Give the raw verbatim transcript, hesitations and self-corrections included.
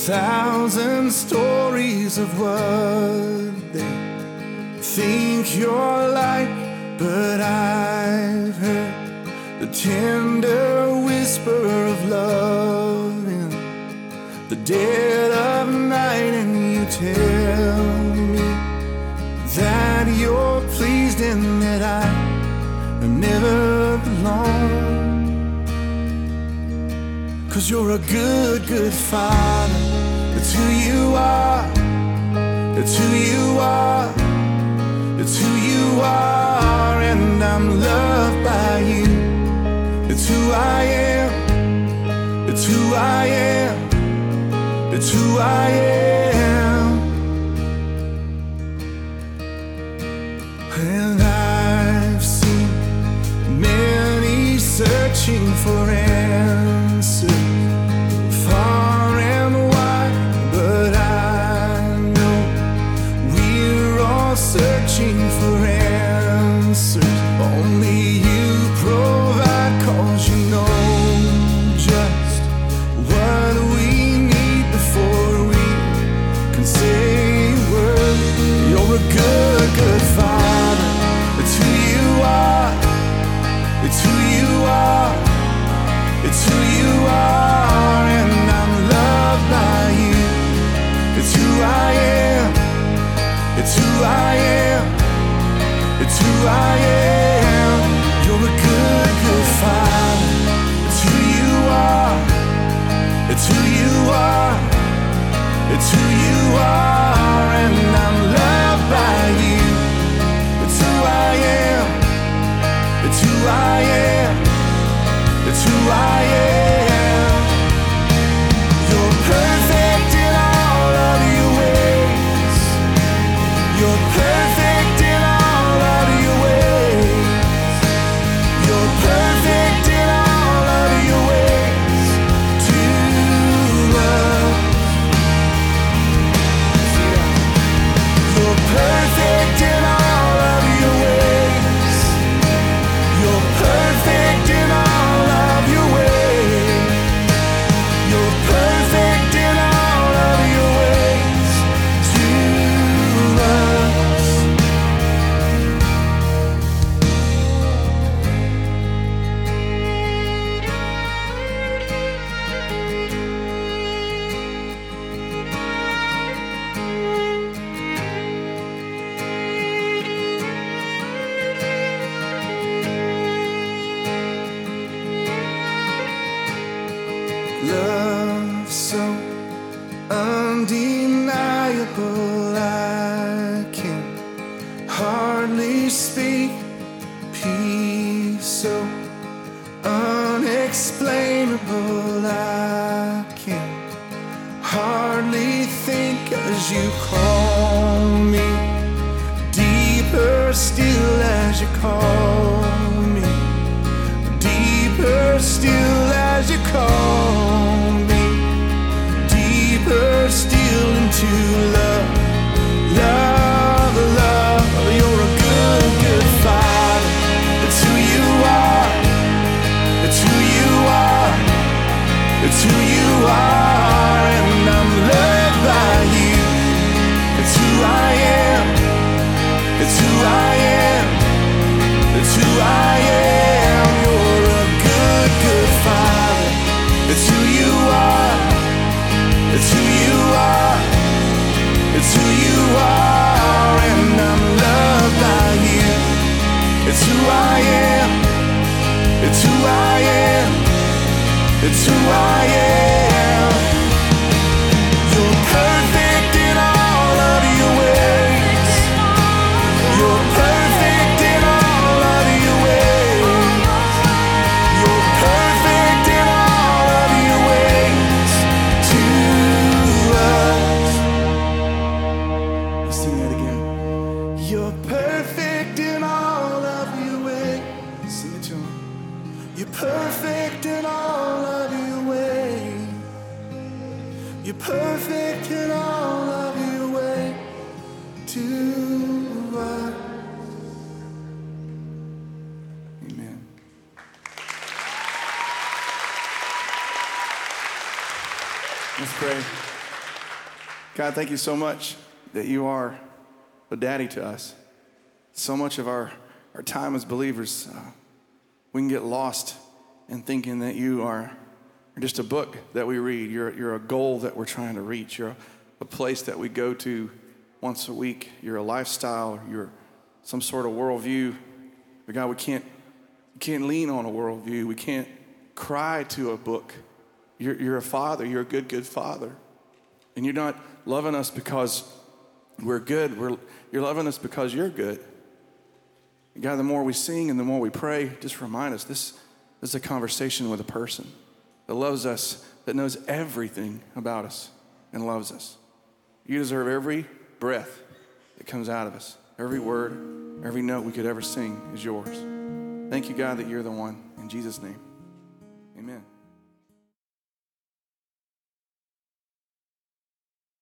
thousand stories of what they think you're like, but I've heard the tender whisper of love in the dead of night, and you tell me that you're pleased and that I am never alone. 'Cause you're a good, good father. It's who you are. It's who you are. It's who you are, and I'm loved by you. It's who I am. It's who I am. It's who I am. And I've seen many searching for answers far and wide, but I know we're all searching for answers only you provide, 'cause you know just what we need before we can say a word. You're a good, good father. It's who you are. It's who you are. It's who you are, and I'm loved by you. It's who I am. It's who I am. It's who I am. You're a good, good father. It's who you are. It's who you are. It's who you are, and I'm loved by you. It's who I am. It's who I am. It's who I am. You're perfect in all of your ways. You're perfect in all of your ways. You're perfect in all of your ways to love. You're perfect in all of your ways. You're perfect in all of your ways. You're perfect in all of your ways to us. Love so undeniable, I can hardly speak. Peace so unexplainable, I can hardly think as you call me. Deeper still as you call me. Deeper still as you call me. Deeper still into love. Love, love. You're a good, good father. It's who you are. It's who you are. It's who you are, and I'm loved by you. It's who I am. It's who I am. It's who I am. You're a good, good father. It's who you are. It's who you are. It's who you are, and I'm loved by you. It's who I am. It's who I am. It's who I am. You're perfect in all of your ways. You're perfect in all of your ways. You're perfect in all of your ways to us. Let's sing that again. You're perfect in all of your ways. Sing it to him. You're perfect in all of your ways. You're perfect in all of your ways to us. Amen. Let's pray. God, thank you so much that you are a daddy to us. So much of our, our time as believers, uh, we can get lost in thinking that you are just a book that we read. You're, you're a goal that we're trying to reach. You're a, a place that we go to once a week. You're a lifestyle. You're some sort of worldview. But God, we can't, we can't lean on a worldview. We can't cry to a book. You're, you're a father. You're a good, good father. And you're not loving us because we're good. We're, you're loving us because you're good. And God, the more we sing and the more we pray, just remind us this, this is a conversation with a person that loves us, that knows everything about us and loves us. You deserve every breath that comes out of us. Every word, every note we could ever sing is yours. Thank you, God, that you're the one. In Jesus' name, amen.